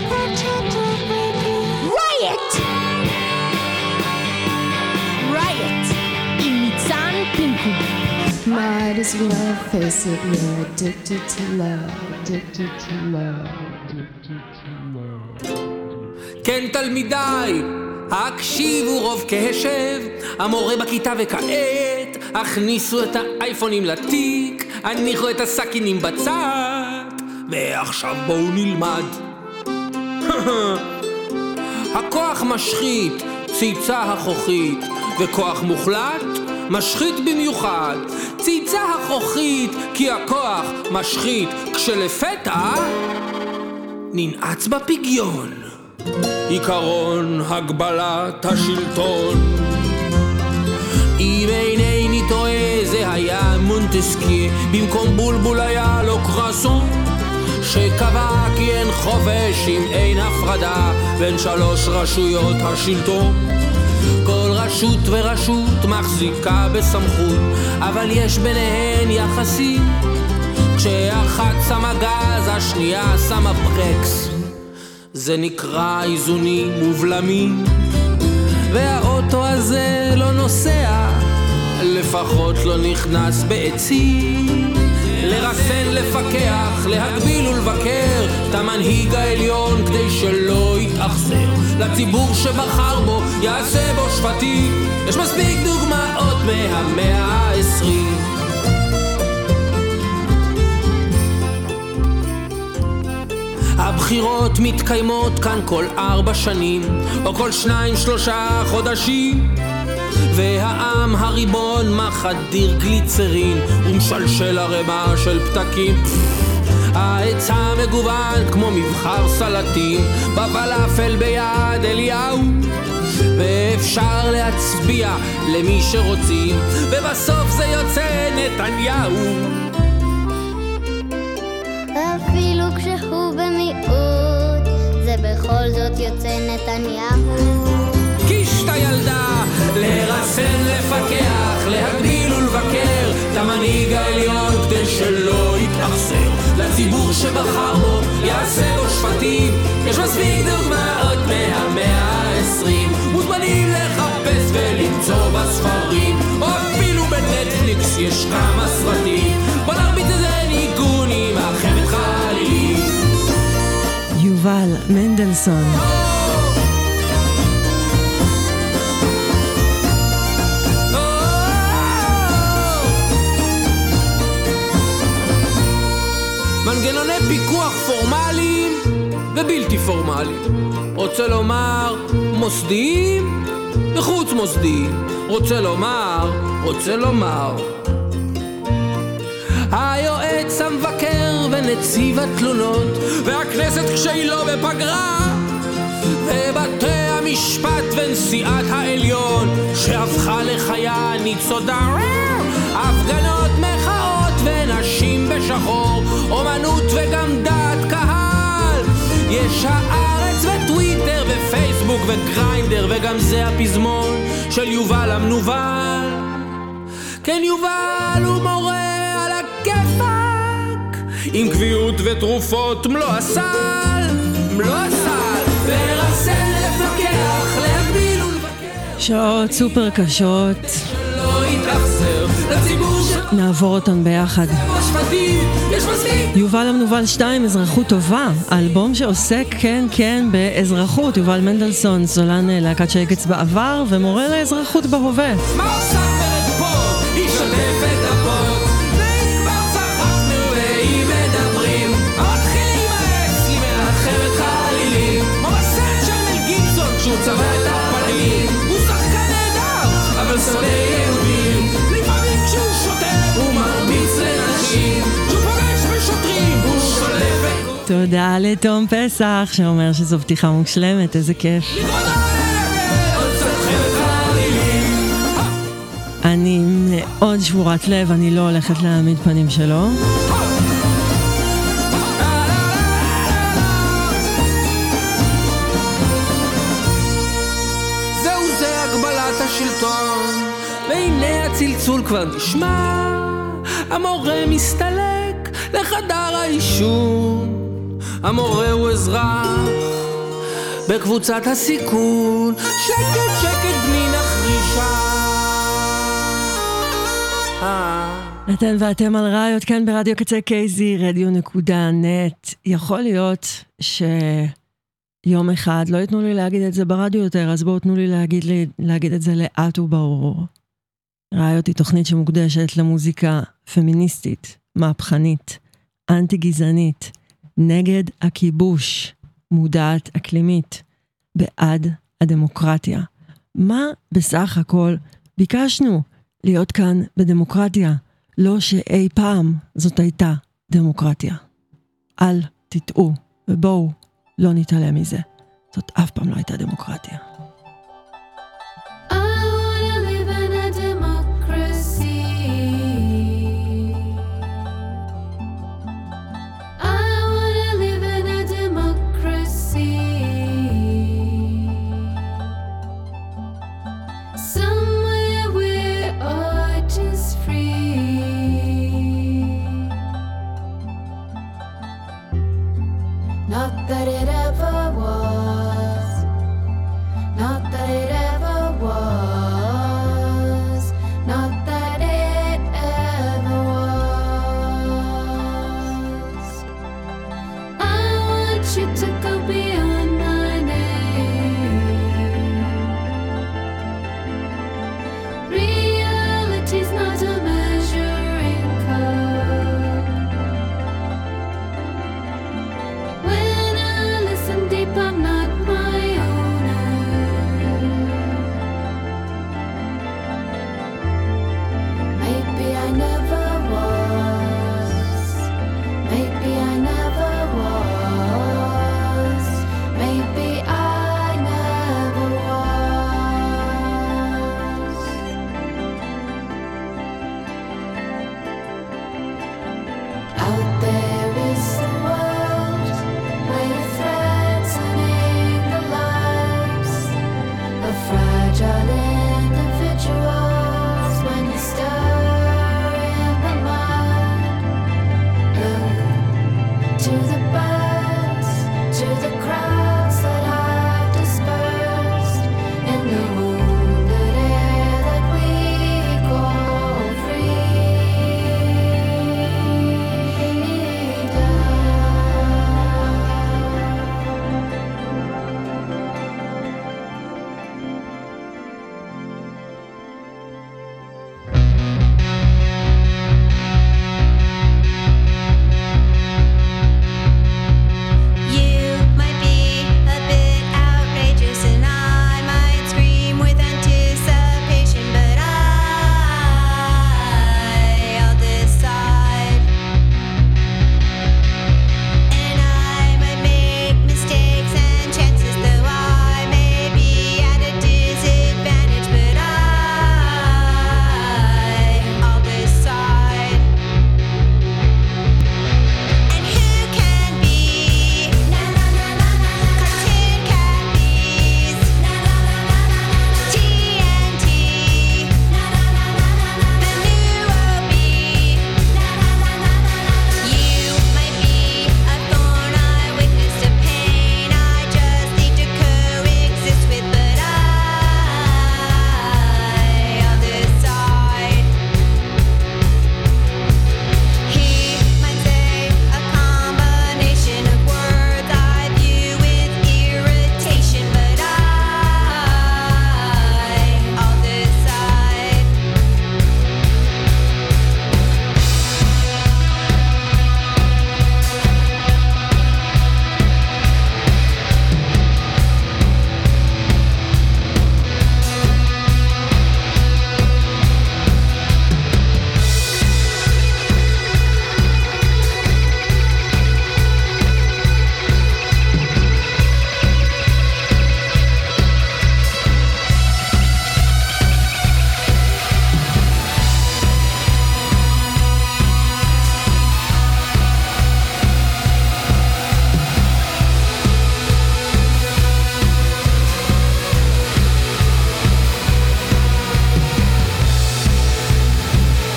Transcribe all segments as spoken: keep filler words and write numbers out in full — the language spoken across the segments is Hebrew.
Riot! Riot! עם ניצן פינקו. Might as well face it, you're addicted to love, addicted to love, addicted to love. כן תלמידיי, הקשיבו רוב קשב, המורה בכיתה וכעת, הכניסו את האייפונים לתיק, הניחו את הסכינים בצד, ועכשיו בואו נלמד. הכוח משחית, ציצה החוכית, וכוח מוחלט, משחית במיוחד. ציצה החוכית, כי הכוח משחית, כשלפתע ננעץ בפגיון. עיקרון הגבלת השלטון. אם אינני טועה זה היה מונטסקיה, במקום בולבול היה לו קרסון, שקבע כי אין חופש אם אין הפרדה בין שלוש רשויות השלטון. כל רשות ורשות מחזיקה בסמכות, אבל יש ביניהן יחסים. כשאחת שמה גז השנייה שמה ברקס, זה נקרא איזונים ובלמים. והאוטו הזה לא נוסע, לפחות לא נכנס בעצים. לרסן, לפקח, להגביל ולבקר את המנהיג העליון כדי שלא יתאכזר. לציבור שבחר בו יעשה בו שפטים. יש מספיק דוגמאות מהמאה העשרים. הבחירות מתקיימות כאן כל ארבע שנים, או כל שניים שלושה חודשים, והעם הריבון מחדיר גליצרין ומשלשל הרמה של פתקים. ההיצע מגוון כמו מבחר סלטים בפלאפל ביד אליהו, ואפשר להצביע למי שרוצים, ובסוף זה יוצא נתניהו. אפילו כשהוא במיעוט, זה בכל זאת יוצא נתניהו. קישת הילדה, לרסן, לפקח, להגביל ולבקר את המנהיג העליון כדי שלא יתאכזר. לציבור שבחר בו יעשה בו שפטים. יש מספיק דוגמאות מהמאה העשרים, מוזמנים לחפש ולמצוא בספרים, או אפילו בנטפליקס יש כמה סרטים. בוא נרביץ איזה ניגון עם החמת חלילים. יובל מנדלסון. מנגנוני פיקוח פורמליים ובלתי פורמליים. רוצה לומר מוסדיים וחוץ מוסדיים. רוצה לומר, רוצה לומר היועץ המבקר ונציב התלונות, והכנסת כשהיא לא בפגרה, ובתי המשפט ונשיאת העליון שהפכה לחיה ניצודה. הפגנות, מחאות ונשים בשחור, אומנות וגם דעת קהל. יש הארץ וטוויטר ופייסבוק וגריינדר, וגם זה הפזמון של יובל המנוול. כן, יובל הוא מורה על הכיפק, עם קביעות ותרופות מלוא הסל, מלוא הסל. לרסן, לפקח, להגביל ולבקר, שעות סופר קשות, שלא יתאכזר. לציבור של נעבור אותן ביחד. יובל המנובל שתיים, אזרחות טובה, אלבום שעוסק כן כן באזרחות. יובל מנדלסון, סולן להקת שייגץ בעבר ומורה לאזרחות בהווה. מה עושה פרד פה? היא שוטפת הפות, כבר צחקנו והיא מדברים, המתחילים האקס לי מאחרת חלילים, כמו בסרט של מל גיבסון כשהוא צבע את הפנים. הוא שחקן נהדר אבל שונא יהודים, לפעמים כשהוא שוטר הוא מרביץ לנשים, כשהוא פוגש בשוטרים הוא שולף. תודה לתום פסח שאומר שזו פתיחה מושלמת, איזה כיף. אני מאוד שבורת לב, אני לא הולכת להעמיד פנים שלו. זהו זה הגבלת השלטון, והנה הצלצול כבר נשמע, המורה מסתלק לחדר האישון, המורה הוא אזרח בקבוצת הסיכון. שקט שקט בני נחרישה. אתן ואתם על ראיות כאן ברדיו קצה קייזי, רדיו נקודה נט. יכול להיות שיום אחד לא יתנו לי להגיד את זה ברדיו יותר, אז בואו תנו לי להגיד, לי, להגיד את זה לאט וברור. ראיות היא תוכנית שמוקדשת למוזיקה פמיניסטית, מהפכנית, אנטי-גזענית, נגד הכיבוש, מודעת אקלימית, בעד הדמוקרטיה. מה בסך הכל ביקשנו? להיות כאן בדמוקרטיה, לא שאי פעם זאת הייתה דמוקרטיה. אל תטעו, ובואו לא נתעלם מזה. זאת אף פעם לא הייתה דמוקרטיה. Not that it ever was, not that it ever was, not that it ever was. I want you to go beyond my name. Reality's not a measuring cup. When I listen deep, I'm not my owner. Maybe I never was. Maybe I never was. Maybe I never was. Out there is the world where you're threatening the lives of fragile individuals when you stir in the mud. Look to the birds, to the crowds that have dispersed in the wounded air that we call You might be a bit outrageous and I might scream with anticipation, but I, I'll decide. And I might make mistakes and chances, though I may be at a disadvantage, but I, I'll decide. And who can be cartoon cappies, T N T, the new O B? You might be a thorn I witnessed a pain I just need to coexist with, but I, I'll decide. He might say a combination of words I view with irritation, but I, I'll decide.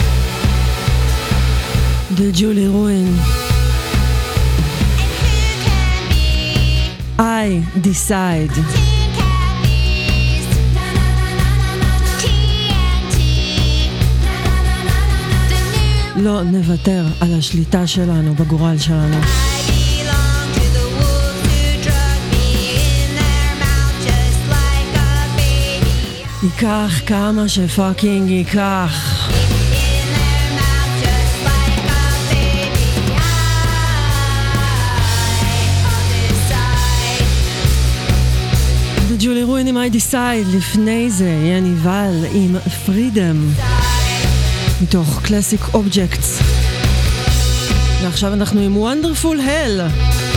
The Julie Ruin. And who can I decide. לא נוותר על השליטה שלנו בגורל שלנו. ייקח כמה שפאקינג ייקח. ג'ולי רוין עם I Decide, לפני זה יניבל עם Freedom מתוך Classic Objects, ועכשיו אנחנו עם Wonderful Hell.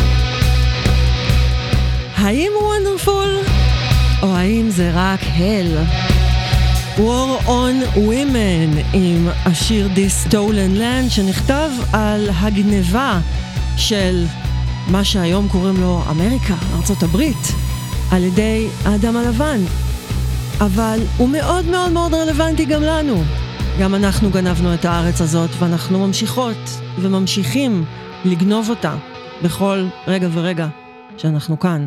האם Wonderful או האם זה רק Hell? War on Women עם השיר This Stolen Land, שנכתב על הגניבה של מה שהיום קוראים לו אמריקה, ארצות הברית, על ידי האדם הלבן. אבל הוא מאוד מאוד מאוד רלוונטי גם לנו. גם אנחנו גנבנו את הארץ הזאת, ואנחנו ממשיכות וממשיכים לגנוב אותה בכל רגע ורגע שאנחנו כאן.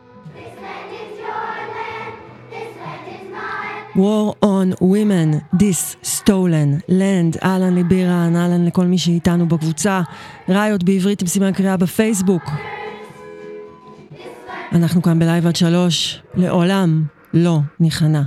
War on Women, This Stolen Land. אהלן לבירן, אהלן לכל מי שאיתנו בקבוצה ראיות בעברית עם סימן קריאה בפייסבוק. אנחנו כאן בלייב עד שלוש, לעולם לא ניכנע.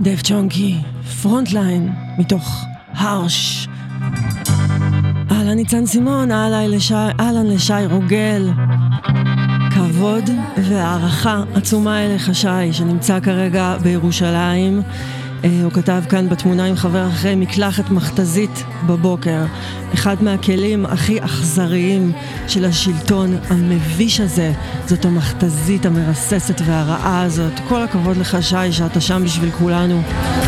דייב צ'ונקי, פרונטליין, מתוך הרש. אהלן ניצן סימון, אהלן לשי, אהלן לשי רוגל. כבוד והערכה עצומה אליך שי, שנמצא כרגע בירושלים. הוא כתב כאן בתמונה עם חבר אחרי מקלחת מכתזית בבוקר. אחד מהכלים הכי אכזריים של השלטון המביש הזה, זאת המכתזית המרססת והרעה הזאת. כל הכבוד לך שי שאתה שם בשביל כולנו.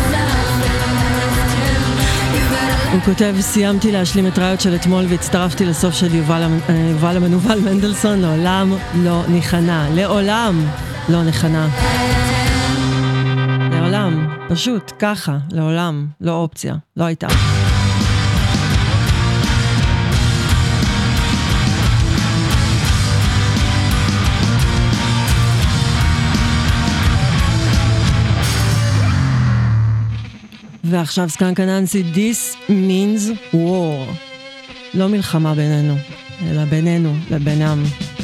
הוא כותב, סיימתי להשלים את ראיות של אתמול והצטרפתי לסוף של יובל, יובל המנובל מנדלסון. לעולם לא נכנע, לעולם לא נכנע. לעולם, פשוט ככה, לעולם, לא אופציה, לא הייתה. ועכשיו סקנקה ננסי, This means war. לא מלחמה בינינו, אלא בינינו לבינם.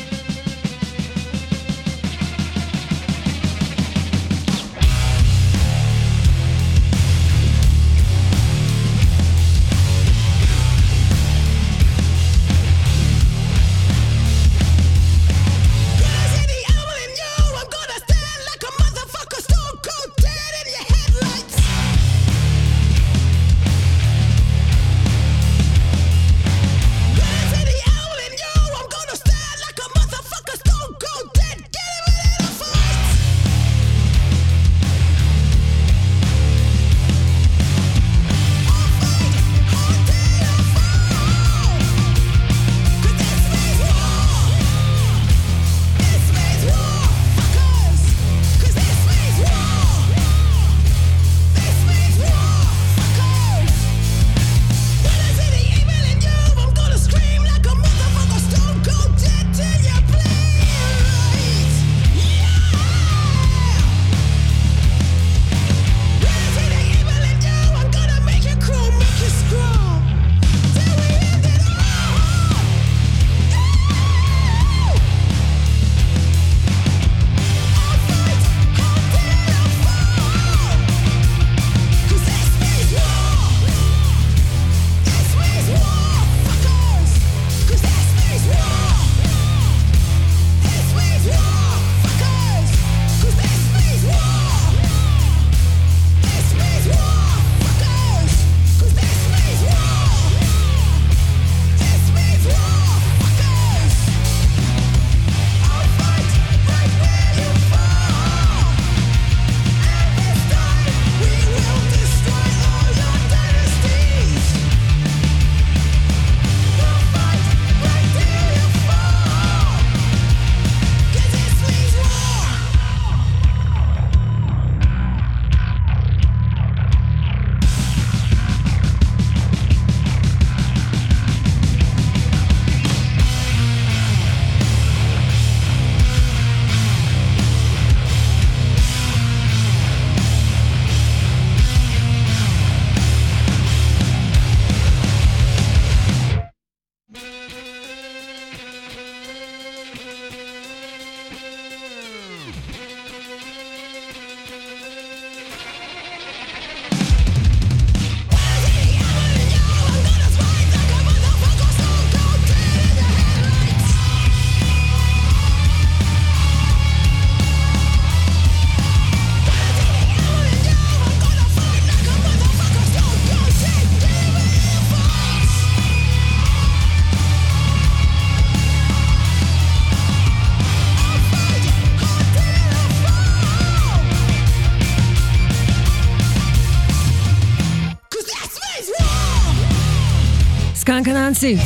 סקנקה ננסי,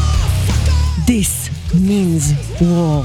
This means war.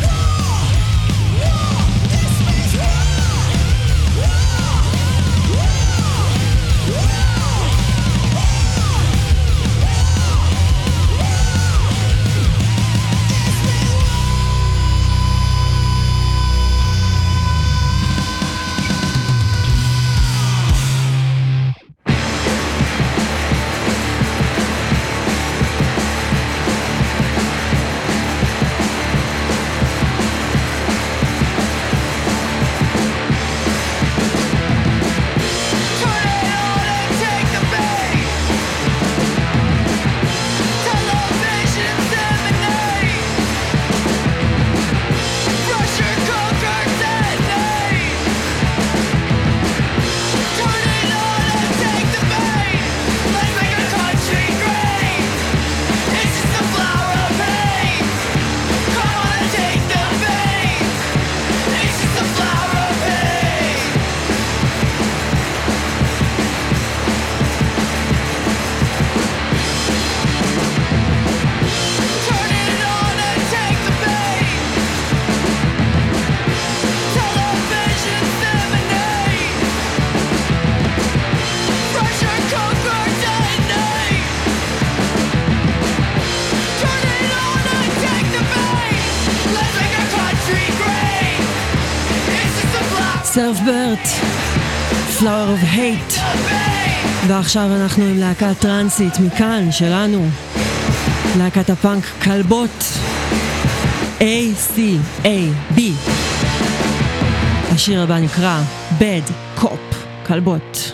Woo! סרפברט, Flower of Hate. ועכשיו אנחנו עם להקת טרנסית מכאן, שלנו, להקת הפאנק כלבות, A C A B. השיר הבא נקרא Bad Cop, כלבות.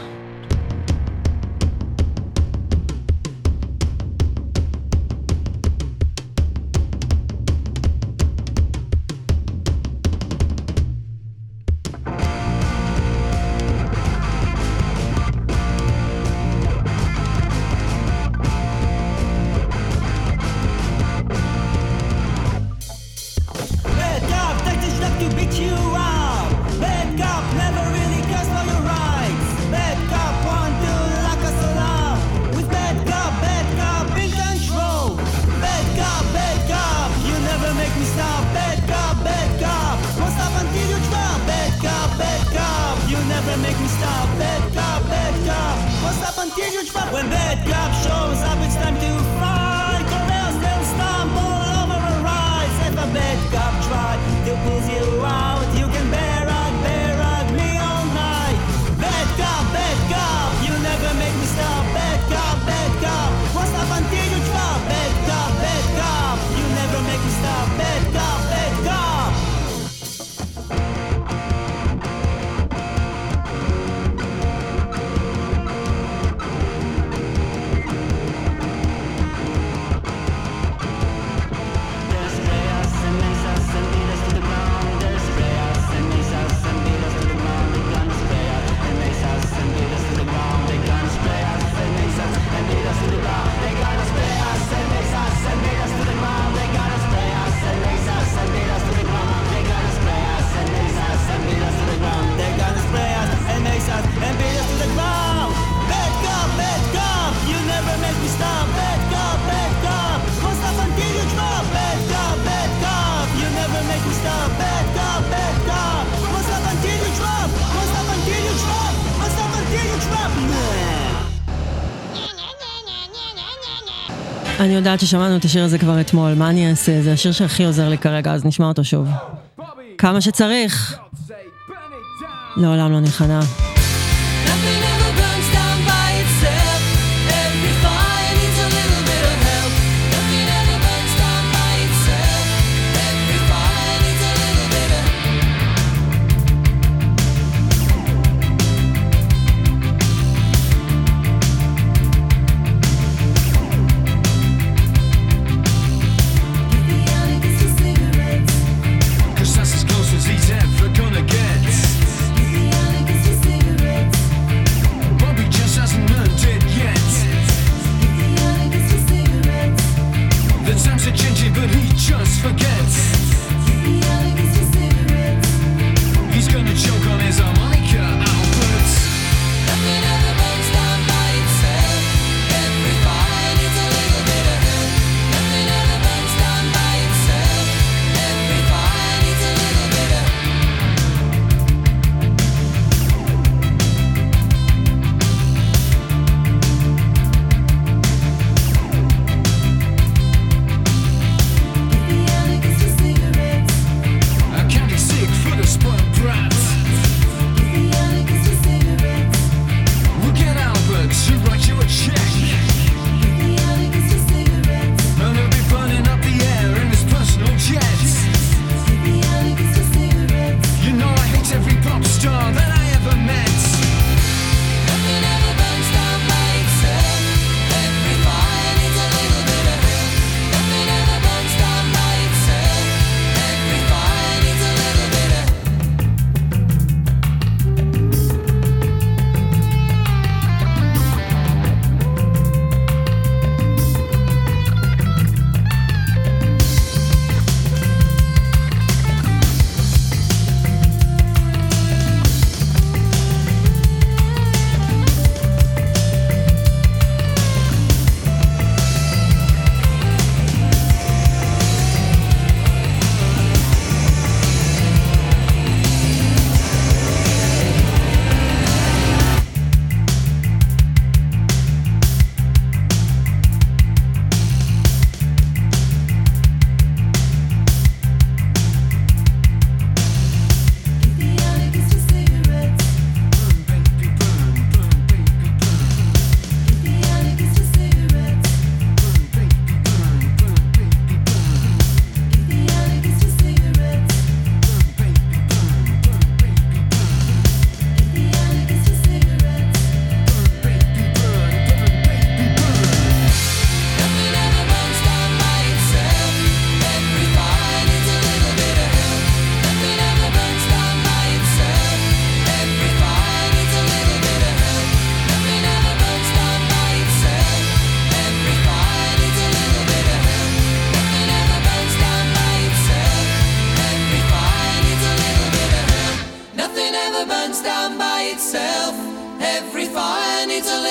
אני יודעת ששמענו את השיר הזה כבר אתמול, מה אני אעשה? זה השיר שהכי עוזר לי כרגע, אז נשמע אותו שוב. כמה שצריך. לעולם לא נכנע.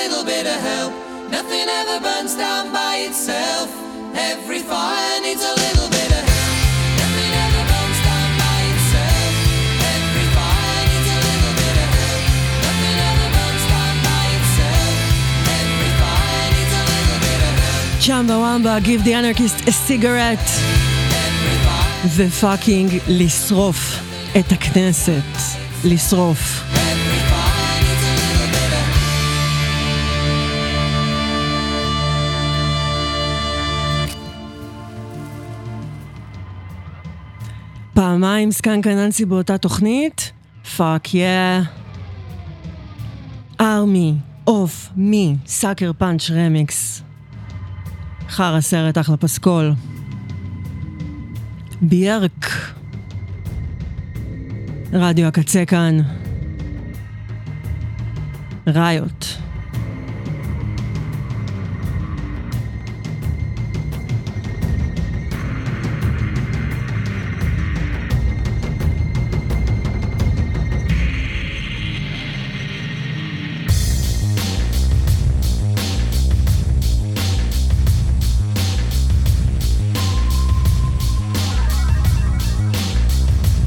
little bit of help. Nothing ever burns down by itself. Every fire needs a little bit of help. Nothing ever burns down by itself. Every fire needs a little bit of help. Nothing ever burns down by itself. Every fire needs a little bit of help. צ'מבה ומבה, give the anarchist a cigarette. ופאקינג לשרוף את הכנסת. לשרוף. פעמיים סקנקה ננסי באותה תוכנית. פאק יא. ארמי אוף מי סאקר פאנץ' רמיקס. חר הסרט אחלה פסקול. ביארק. רדיו הקצה כאן. ראיות.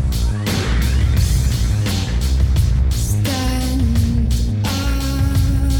Stand up.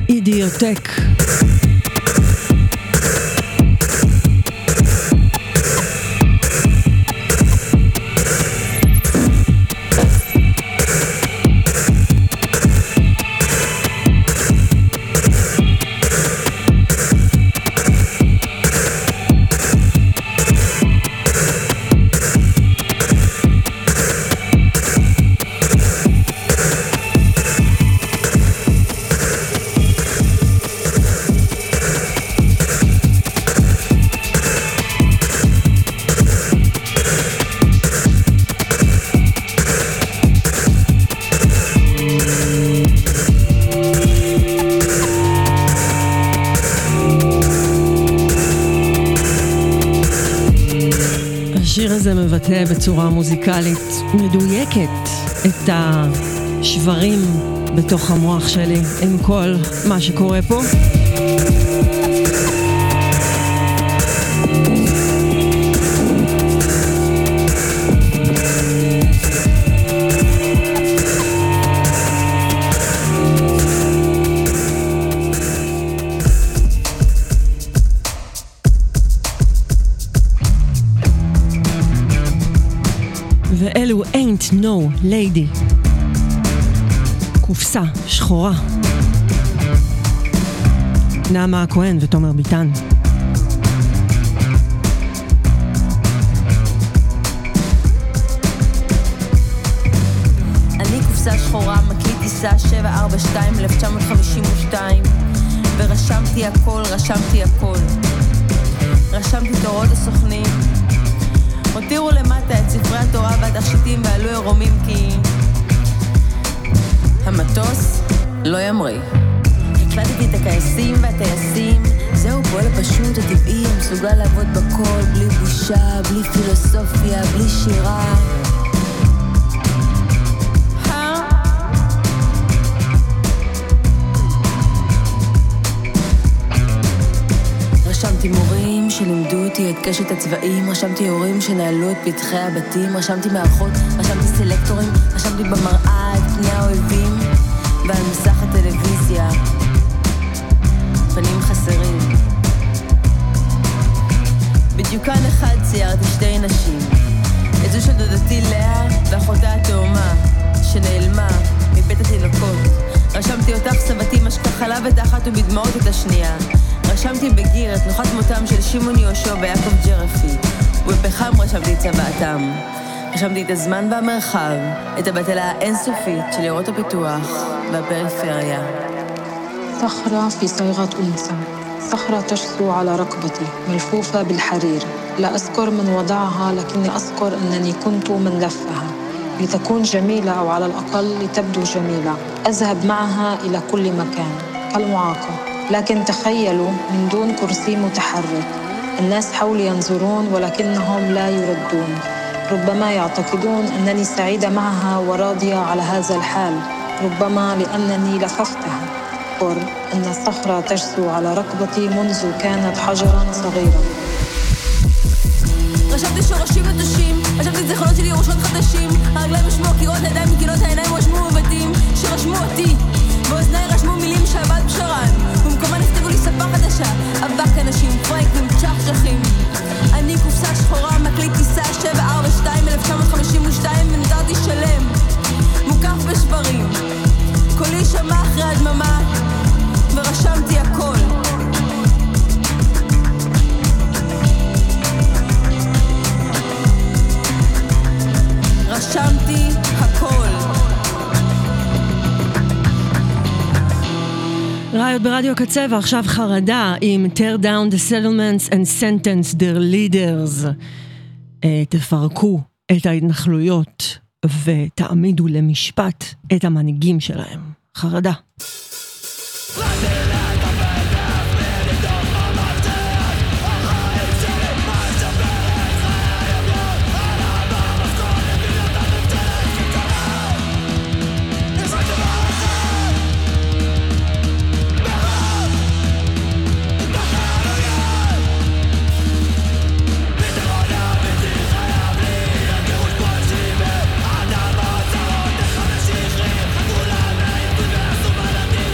אידיוטק. השיר הזה מבטא בצורה מוזיקלית מדויקת את השברים בתוך המוח שלי עם כל מה שקורה פה. ואלו Ain't No Lady, קופסה שחורה, נעמה הכהן ותומר ביטן. אני קופסה שחורה, מקליט טיסה שבע ארבע שתיים אלף תשע מאות חמישים ושתיים, ורשמתי הכל, רשמתי הכל, רשמתי תורות הסוכנים, הותירו למטה את ספרי התורה והתכשיטים ועלו עירומים כי המטוס לא ימריא. הקלטתי את הכייסים והטייסים, זהו פועל פשוט הטבעי, מסוגל לעבוד בכל, בלי בושה, בלי פילוסופיה, בלי שירה. רשמתי מורים שלימדו אותי את קשת הצבעים, רשמתי הורים שנעלו את פתחי הבתים, רשמתי מערכות, רשמתי סלקטורים, רשמתי במראה את פני האויבים, ועל מסך הטלוויזיה פנים חסרים. בדיוקן אחד ציירתי שתי נשים, את זו של דודתי לאה ואחותה התאומה שנעלמה מבית התינוקות. רשמתי אותך סבתי משקה חלב את האחת ובדמעות את השנייה. רשמתי בגיר את נוחת מותם של שמעון יהושע ויעקב ג'רפי, ובפחם רשמתי את צוואתם. רשמתי את הזמן והמרחב, את הבטלה האינסופית של עיירות הפיתוח והפריפריה. صخرة في صيغة أنثى، صخرة تشسو على ركبتي ملفوفة بالحرير، لا أذكر من وضعها لكني أذكر أنني كنت من لفها لتكون جميلة أو على الأقل لتبدو جميلة. أذهب معها إلى كل مكان كالمعاقة، لكن تخيلوا من دون كرسي متحرك. الناس حولي ينظرون ولكنهم لا يردون، ربما يعتقدون أنني سعيدة معها وراضية على هذا الحال، ربما لأنني لففتها. أذكر أن الصخرة تجسو على ركبتي منذ كانت حجراً صغيرة. רשמתי שורשים נטושים, רשמתי את זיכרונות שלי ירושות חדשים, הרגליים רשמו קירות, הידיים מקינות, העיניים רשמו מבטים שרשמו אותי, באוזניי רשמו מילים שעבד בשרן, במקומה נכתבו לי שפה חדשה, אבק אנשים, פרייקים, צ'חצ'חים. אני קופסה שחורה, מקליט טיסה שבע ארבע שתיים אלף תשע מאות חמישים ושתיים, ונותרתי שלם, מוקף בשברים, קולי שמע אחרי הדממה, ורשמתי הכל. רשמתי הכל. ראיות ברדיו קצה, ועכשיו חרדה עם Tear down the settlements and sentence their leaders. תפרקו את ההתנחלויות ותעמידו למשפט את המנהיגים שלהם. חרדה. כולם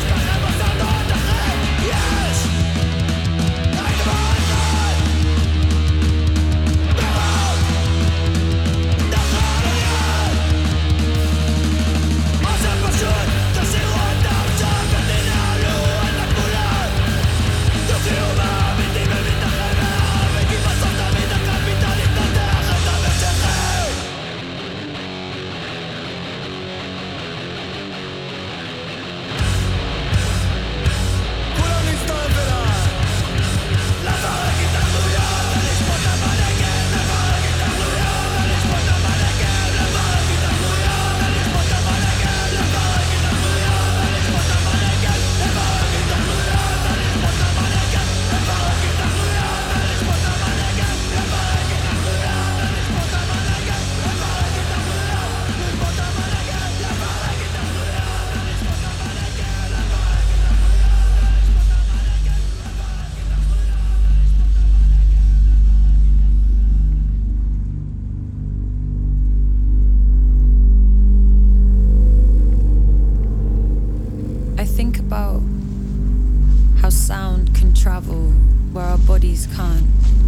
travel where our bodies can't.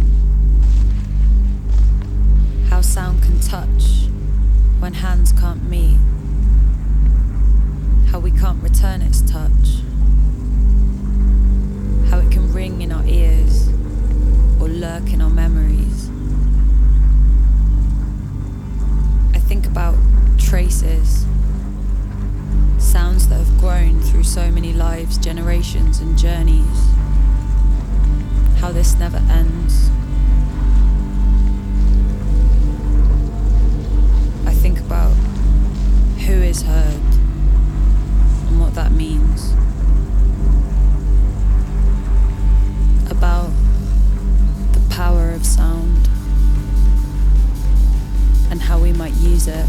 How sound can touch when hands can't meet. How we can't return its touch. How it can ring in our ears or lurk in our memories. I think about traces, sounds that have grown through so many lives, generations and journeys. How this never ends. I think about who is heard and what that means. About the power of sound and how we might use it.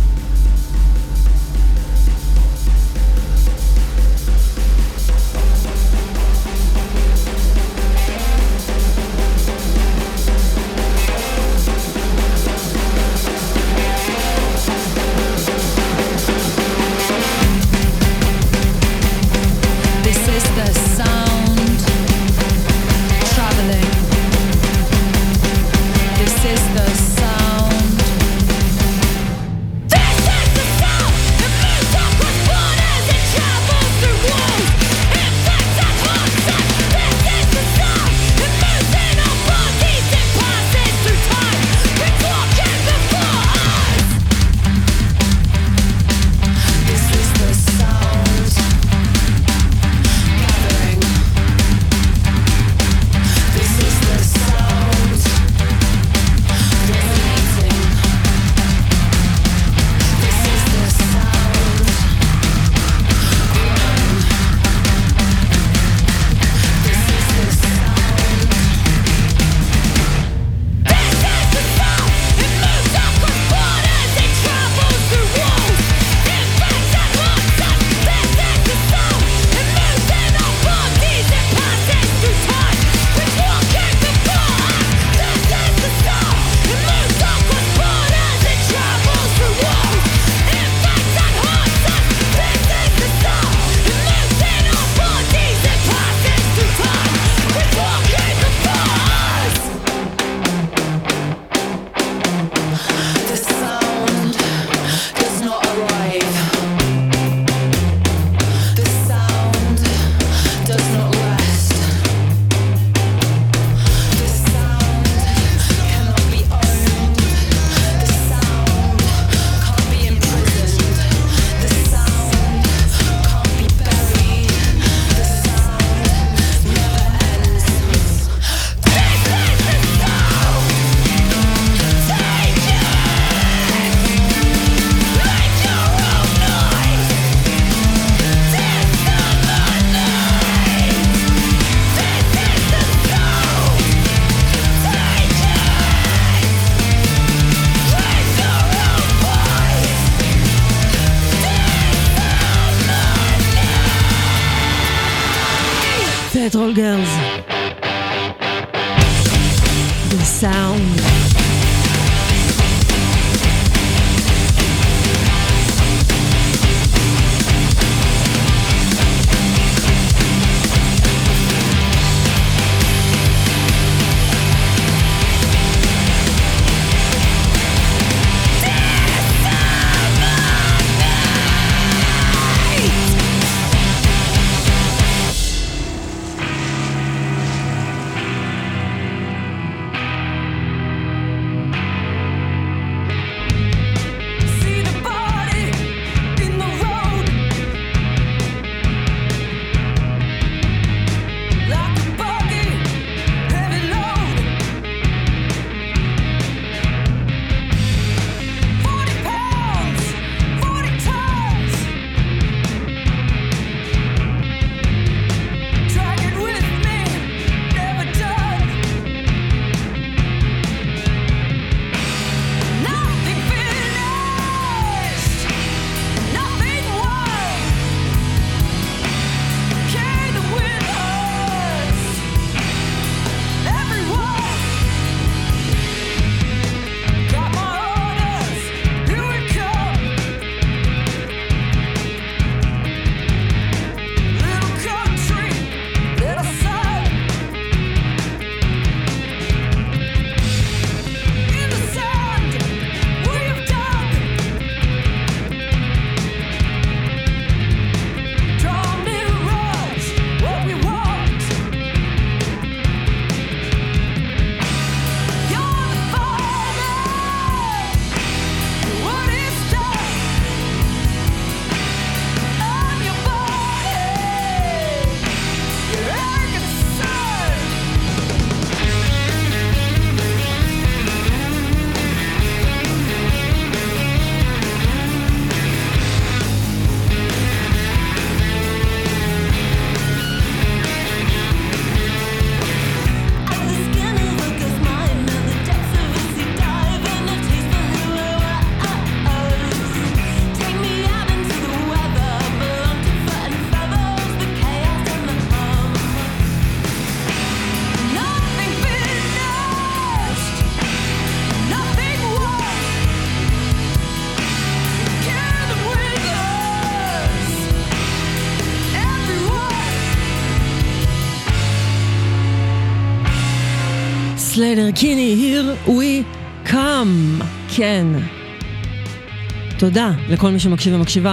Petrol Girls. The sound. later, קיני, here we come. כן. תודה לכל מי שמקשיב ומקשיבה.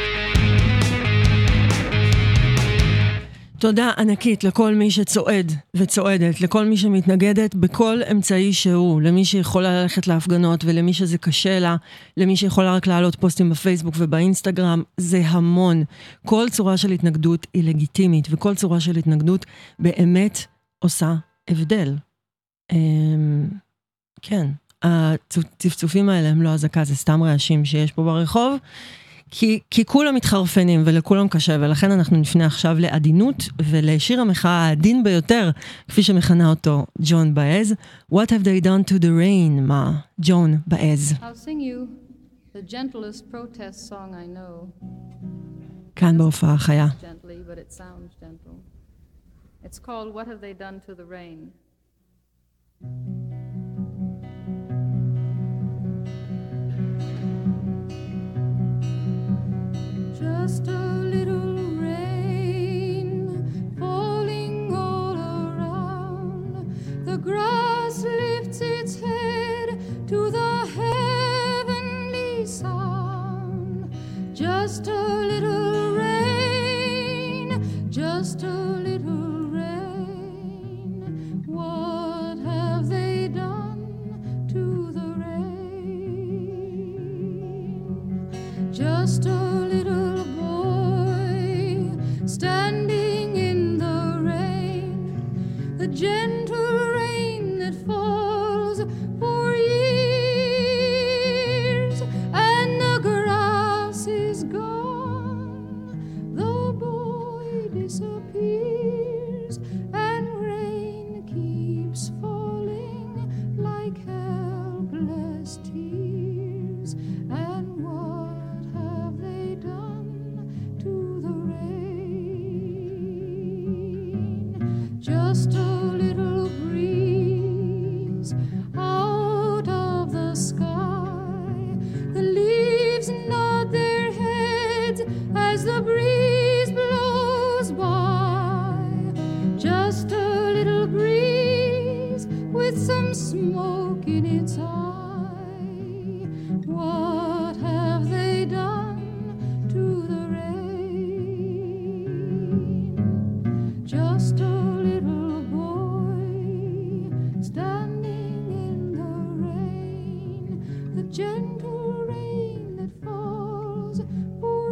תודה ענקית לכל מי שצועד וצועדת, לכל מי שמתנגדת בכל אמצעי שהוא, למי שיכולה ללכת להפגנות ולמי שזה קשה לה, למי שיכולה רק להעלות פוסטים בפייסבוק ובאינסטגרם, זה המון. כל צורה של התנגדות היא לגיטימית, וכל צורה של התנגדות באמת עושה הבדל. כן, הצפצופים האלה הם לא הזקה, זה סתם רעשים שיש פה ברחוב, כי, כי כולם מתחרפנים ולכולם קשה, ולכן אנחנו נפנה עכשיו לעדינות ולשיר המחאה העדין ביותר, כפי שמכנה אותו ג'ון באז. What have they done to the rain, מה? ג'ון באז. I'll sing you the gentlest protest song I know. כאן בהופעה חיה. Gently, but it sounds gentle. It's called What have they done to the rain. Just a little rain falling all around. The grass lifts its head to the heavenly sound. Just a little rain, just a little rain. What have they done to the rain? Just a little standing in the rain, the gentle rain that falls for years, and the grass is gone, the boy disappears, and rain keeps falling like helpless tears. And what have they done to the rain? Just a little breeze out of the sky. The leaves nod their heads as the breeze blows by. Just a little breeze with some smoke in its eye. What have they done to the rain? Just a little boy standing in the rain, the gentle rain that falls for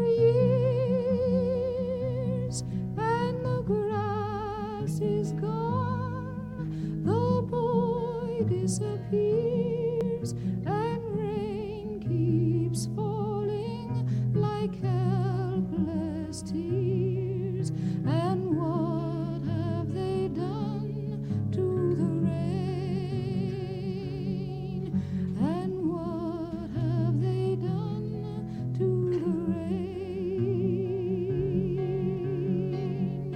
years, and the grass is gone, the boy disappears, and rain keeps falling like helpless tears. And what have they done to the rain? And what have they done to the rain?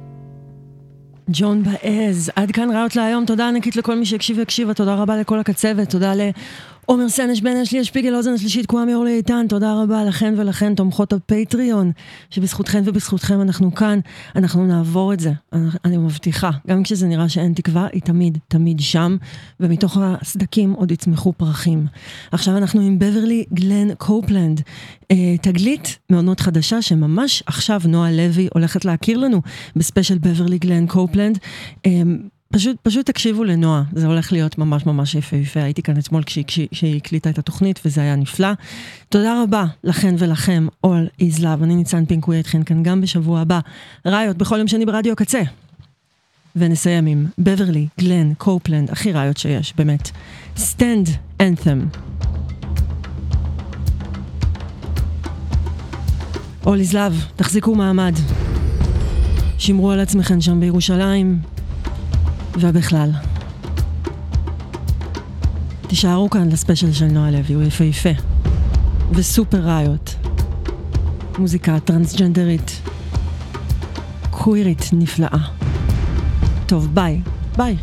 ג'ון באז, עד כאן ראיות להיום. תודה ענקית לכל מי שהקשיב והקשיבה, תודה רבה לכל הקצוות, תודה לעומר סנש, בן אשלי, שפיגל, אוזן השלישית, כואמי אורלי איתן, תודה רבה לכן ולכן, תומכות הפטריון, שבזכותכן ובזכותכם אנחנו כאן, אנחנו נעבור את זה, אני, אני מבטיחה, גם כשזה נראה שאין תקווה, היא תמיד, תמיד שם, ומתוך הסדקים עוד יצמחו פרחים. עכשיו אנחנו עם בברלי גלן קופלנד, אה, תגלית מאוד מאוד חדשה, שממש עכשיו נועה לוי הולכת להכיר לנו, בספיישל בברלי גלן קופלנד, אה, פשוט, פשוט תקשיבו לנועה, זה הולך להיות ממש ממש יפה יפה, הייתי כאן אתמול כשהיא, כשהיא הקליטה את התוכנית וזה היה נפלא. תודה רבה לכן ולכם, All is Love, אני ניצן פינקוי איתכן כאן גם בשבוע הבא, ראיות בכל יום שני ברדיו קצה. ונסיים עם בברלי גלן קופלנד, הכי ראיות שיש, באמת. Stand Anthem. All is Love, תחזיקו מעמד. שמרו על עצמכם שם בירושלים. ובכלל תישארו כאן לספיישל של נועה לוי, הוא יפה יפה וסופר ראיות, מוזיקה טרנסג'נדרית קווירית נפלאה. טוב, ביי ביי.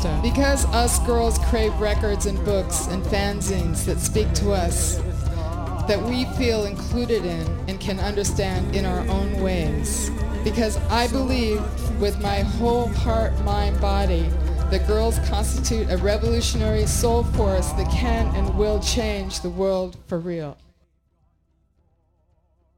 stuff. Because us girls crave records and books and fanzines that speak to us, that we feel included in and can understand in our own ways. Because I believe with my whole heart, mind, body, that girls constitute a revolutionary soul force that can and will change the world for real.